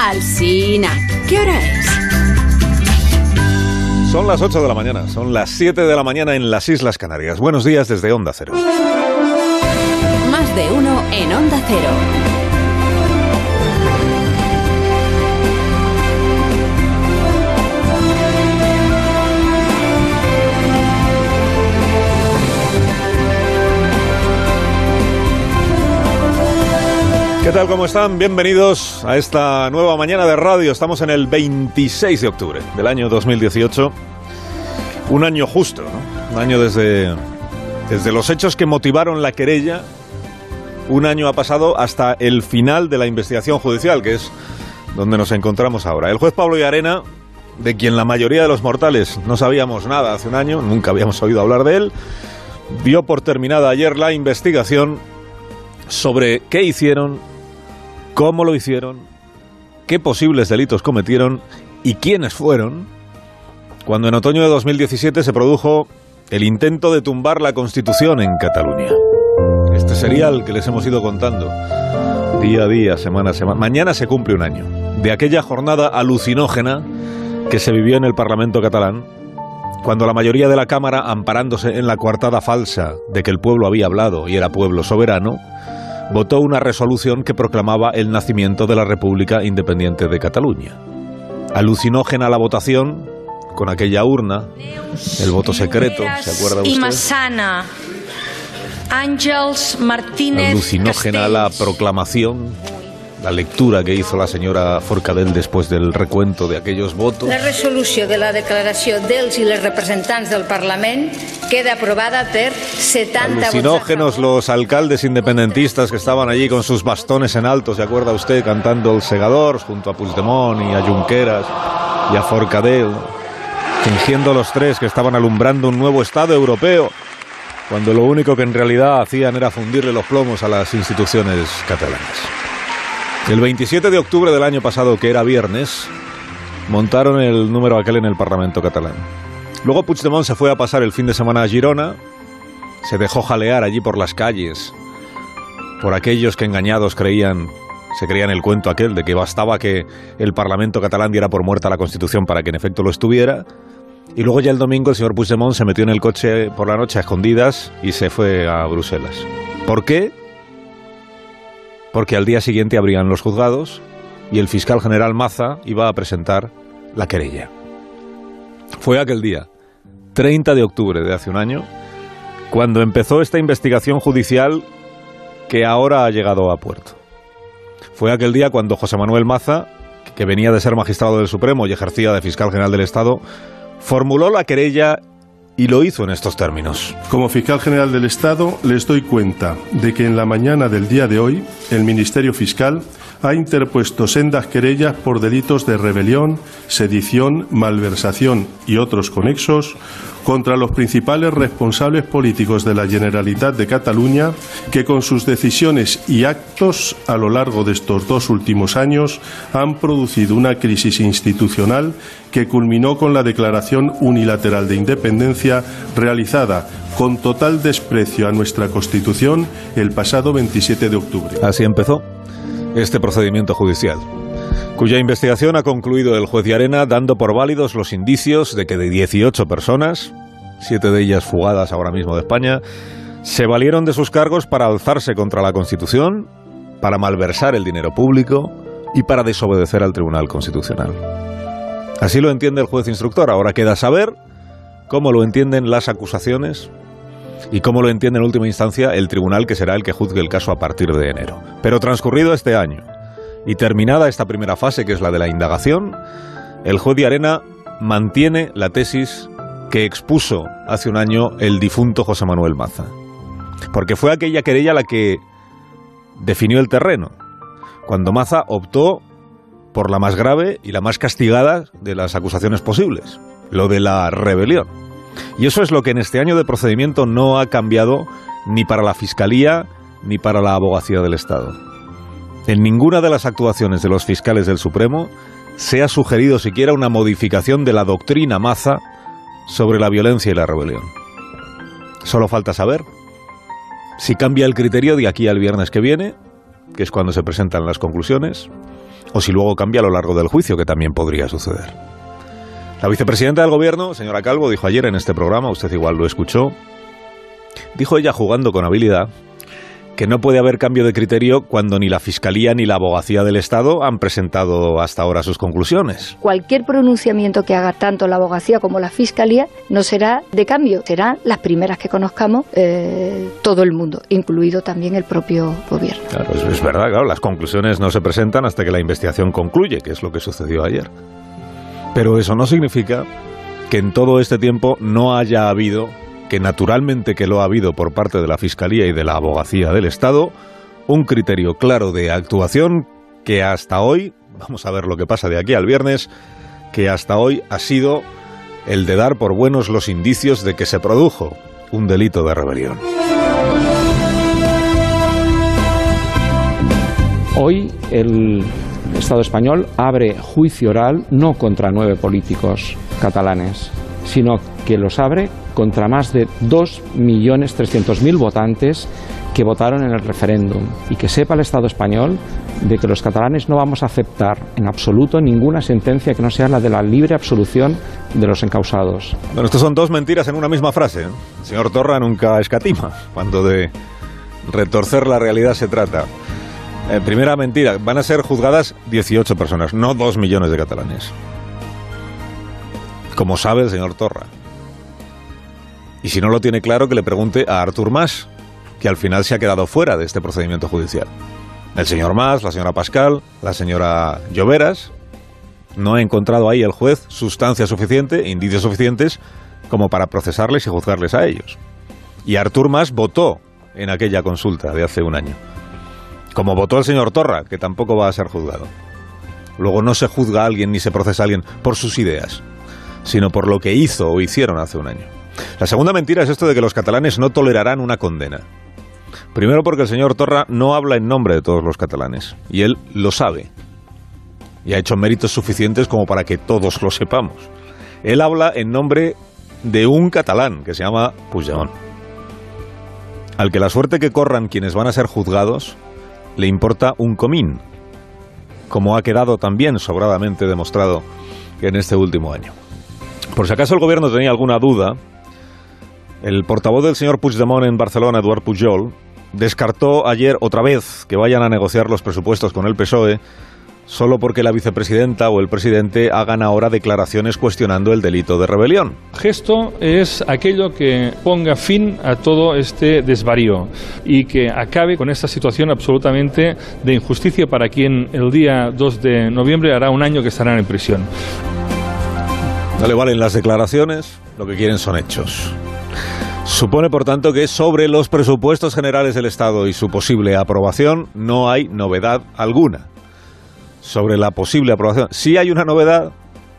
Alsina, ¿qué hora es? Son las 8 de la mañana, son las 7 de la mañana en las Islas Canarias. Buenos días desde Onda Cero. Más de uno en Onda Cero. ¿Qué tal? ¿Cómo están? Bienvenidos a esta nueva mañana de radio. Estamos en el 26 de octubre del año 2018. Un año justo, ¿no? Un año desde los hechos que motivaron la querella. Un año ha pasado hasta el final de la investigación judicial, que es donde nos encontramos ahora. El juez Pablo Llarena, de quien la mayoría de los mortales no sabíamos nada hace un año, nunca habíamos oído hablar de él, dio por terminada ayer la investigación sobre qué hicieron, cómo lo hicieron, qué posibles delitos cometieron y quiénes fueron, cuando en otoño de 2017 se produjo el intento de tumbar la Constitución en Cataluña. Este serial que les hemos ido contando día a día, semana a semana. Mañana se cumple un año de aquella jornada alucinógena que se vivió en el Parlamento catalán, cuando la mayoría de la Cámara, amparándose en la coartada falsa de que el pueblo había hablado y era pueblo soberano, votó una resolución que proclamaba el nacimiento de la República Independiente de Cataluña. Alucinógena la votación, con aquella urna, el voto secreto, ¿se acuerda usted? Massana, Àngels Martínez. Alucinógena la proclamación, la lectura que hizo la señora Forcadell después del recuento de aquellos votos. La resolució de la declaració dels i les representants del Parlament queda aprobada per 70 Alucinógenos los alcaldes independentistas que estaban allí con sus bastones en alto, ¿se acuerda usted? Cantando El Segador junto a Puigdemont y a Junqueras y a Forcadell, fingiendo los tres que estaban alumbrando un nuevo Estado europeo, cuando lo único que en realidad hacían era fundirle los plomos a las instituciones catalanas. El 27 de octubre del año pasado, que era viernes, montaron el número aquel en el Parlamento catalán. Luego Puigdemont se fue a pasar el fin de semana a Girona, se dejó jalear allí por las calles, por aquellos que engañados se creían el cuento aquel de que bastaba que el Parlamento catalán diera por muerta la Constitución para que en efecto lo estuviera. Y luego ya el domingo el señor Puigdemont se metió en el coche por la noche a escondidas y se fue a Bruselas. ¿Por qué? Porque al día siguiente abrían los juzgados y el fiscal general Maza iba a presentar la querella. Fue aquel día, 30 de octubre de hace un año, cuando empezó esta investigación judicial que ahora ha llegado a puerto. Fue aquel día cuando José Manuel Maza, que venía de ser magistrado del Supremo y ejercía de fiscal general del Estado, formuló la querella y lo hizo en estos términos. Como fiscal general del Estado, les doy cuenta de que en la mañana del día de hoy, el Ministerio Fiscal ha interpuesto sendas querellas por delitos de rebelión, sedición, malversación y otros conexos contra los principales responsables políticos de la Generalitat de Cataluña, que con sus decisiones y actos a lo largo de estos 2 últimos años han producido una crisis institucional que culminó con la declaración unilateral de independencia realizada con total desprecio a nuestra Constitución el pasado 27 de octubre. Así empezó este procedimiento judicial, cuya investigación ha concluido el juez Llarena dando por válidos los indicios de que de 18 personas, 7 de ellas fugadas ahora mismo de España, se valieron de sus cargos para alzarse contra la Constitución, para malversar el dinero público y para desobedecer al Tribunal Constitucional. Así lo entiende el juez instructor. Ahora queda saber cómo lo entienden las acusaciones y cómo lo entiende en última instancia el tribunal, que será el que juzgue el caso a partir de enero. Pero transcurrido este año y terminada esta primera fase, que es la de la indagación, el juez Llarena mantiene la tesis que expuso hace un año el difunto José Manuel Maza. Porque fue aquella querella la que definió el terreno, cuando Maza optó por la más grave y la más castigada de las acusaciones posibles, lo de la rebelión. Y eso es lo que en este año de procedimiento no ha cambiado ni para la Fiscalía ni para la Abogacía del Estado. En ninguna de las actuaciones de los fiscales del Supremo se ha sugerido siquiera una modificación de la doctrina Maza sobre la violencia y la rebelión. Solo falta saber si cambia el criterio de aquí al viernes que viene, que es cuando se presentan las conclusiones, o si luego cambia a lo largo del juicio, que también podría suceder. La vicepresidenta del Gobierno, señora Calvo, dijo ayer en este programa, usted igual lo escuchó, dijo ella jugando con habilidad que no puede haber cambio de criterio cuando ni la Fiscalía ni la Abogacía del Estado han presentado hasta ahora sus conclusiones. Cualquier pronunciamiento que haga tanto la Abogacía como la Fiscalía no será de cambio, serán las primeras que conozcamos todo el mundo, incluido también el propio Gobierno. Claro, es verdad, claro, las conclusiones no se presentan hasta que la investigación concluye, que es lo que sucedió ayer. Pero eso no significa que en todo este tiempo no haya habido, que naturalmente que lo ha habido por parte de la Fiscalía y de la Abogacía del Estado, un criterio claro de actuación que hasta hoy, vamos a ver lo que pasa de aquí al viernes, que hasta hoy ha sido el de dar por buenos los indicios de que se produjo un delito de rebelión. Hoy el Estado español abre juicio oral no contra 9 políticos catalanes, sino que los abre contra más de 2.300.000 votantes que votaron en el referéndum. Y que sepa el Estado español de que los catalanes no vamos a aceptar en absoluto ninguna sentencia que no sea la de la libre absolución de los encausados. Bueno, estos son dos mentiras en una misma frase, ¿eh? El señor Torra nunca escatima cuando de retorcer la realidad se trata. Primera mentira, van a ser juzgadas 18 personas, no 2 millones de catalanes. Como sabe el señor Torra. Y si no lo tiene claro, que le pregunte a Artur Mas, que al final se ha quedado fuera de este procedimiento judicial. El señor Mas, la señora Pascal, la señora Lloveras, no ha encontrado ahí el juez sustancia suficiente, indicios suficientes, como para procesarles y juzgarles a ellos. Y Artur Mas votó en aquella consulta de hace un año. Como votó el señor Torra, que tampoco va a ser juzgado. Luego no se juzga a alguien ni se procesa a alguien por sus ideas, sino por lo que hizo o hicieron hace un año. La segunda mentira es esto de que los catalanes no tolerarán una condena. Primero porque el señor Torra no habla en nombre de todos los catalanes, y él lo sabe, y ha hecho méritos suficientes como para que todos lo sepamos. Él habla en nombre de un catalán que se llama Puigdemont, al que la suerte que corran quienes van a ser juzgados le importa un comín, como ha quedado también sobradamente demostrado en este último año. Por si acaso el Gobierno tenía alguna duda, el portavoz del señor Puigdemont en Barcelona, Eduard Pujol, descartó ayer otra vez que vayan a negociar los presupuestos con el PSOE solo porque la vicepresidenta o el presidente hagan ahora declaraciones cuestionando el delito de rebelión. Gesto es aquello que ponga fin a todo este desvarío y que acabe con esta situación absolutamente de injusticia para quien el día 2 de noviembre hará un año que estarán en prisión. No le valen las declaraciones, lo que quieren son hechos. Supone, por tanto, que sobre los presupuestos generales del Estado y su posible aprobación no hay novedad alguna. Sobre la posible aprobación, sí hay una novedad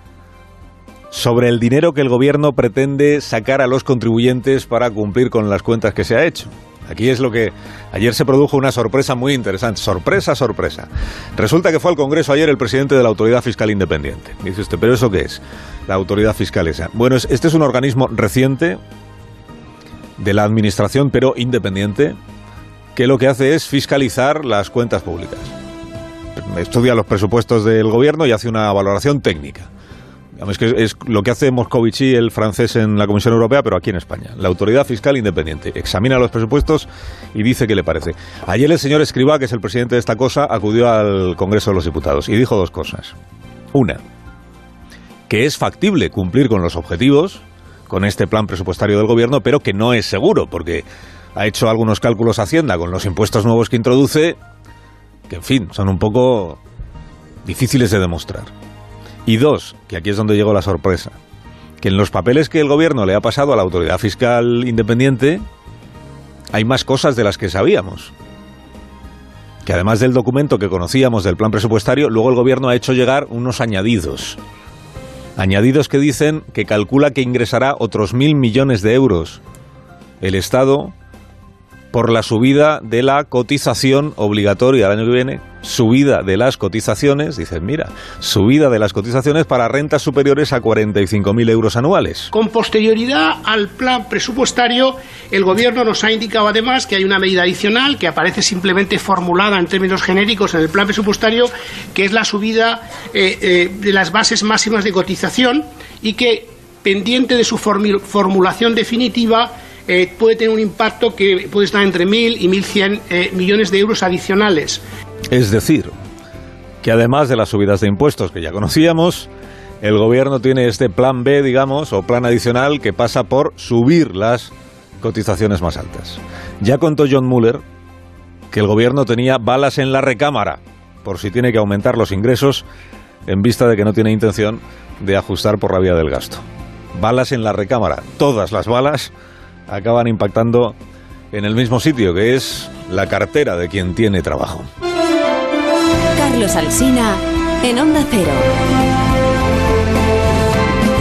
sobre el dinero que el Gobierno pretende sacar a los contribuyentes para cumplir con las cuentas que se ha hecho. Aquí es lo que ayer se produjo una sorpresa muy interesante. Sorpresa, sorpresa. Resulta que fue al Congreso ayer el presidente de la Autoridad Fiscal Independiente. Dice usted, ¿pero eso qué es? La Autoridad Fiscal esa. Bueno, este es un organismo reciente de la Administración, pero independiente, que lo que hace es fiscalizar las cuentas públicas. Estudia los presupuestos del Gobierno y hace una valoración técnica. Es que es lo que hace Moscovici, el francés, en la Comisión Europea, pero aquí en España. La Autoridad Fiscal Independiente examina los presupuestos y dice qué le parece. Ayer el señor Escrivá, que es el presidente de esta cosa, acudió al Congreso de los Diputados y dijo dos cosas. Una, que es factible cumplir con los objetivos, con este plan presupuestario del Gobierno, pero que no es seguro, porque ha hecho algunos cálculos Hacienda con los impuestos nuevos que introduce, que en fin, son un poco difíciles de demostrar. Y dos, que aquí es donde llegó la sorpresa, que en los papeles que el Gobierno le ha pasado a la Autoridad Fiscal Independiente hay más cosas de las que sabíamos. Que además del documento que conocíamos del plan presupuestario, luego el Gobierno ha hecho llegar unos añadidos. Añadidos que dicen que calcula que ingresará otros 1.000 millones de euros el Estado por la subida de la cotización obligatoria el año que viene, subida de las cotizaciones, dicen, mira, subida de las cotizaciones para rentas superiores a 45.000 euros anuales. Con posterioridad al plan presupuestario, el Gobierno nos ha indicado además que hay una medida adicional que aparece simplemente formulada en términos genéricos en el plan presupuestario, que es la subida de las bases máximas de cotización y que, pendiente de su formulación definitiva, puede tener un impacto que puede estar entre 1.000 y 1.100 millones de euros adicionales. Es decir, que además de las subidas de impuestos que ya conocíamos, el Gobierno tiene este plan B, digamos, o plan adicional que pasa por subir las cotizaciones más altas. Ya contó John Muller que el Gobierno tenía balas en la recámara por si tiene que aumentar los ingresos en vista de que no tiene intención de ajustar por la vía del gasto. Balas en la recámara. Todas las balas acaban impactando en el mismo sitio, que es la cartera de quien tiene trabajo. Carlos Alsina, en Onda Cero.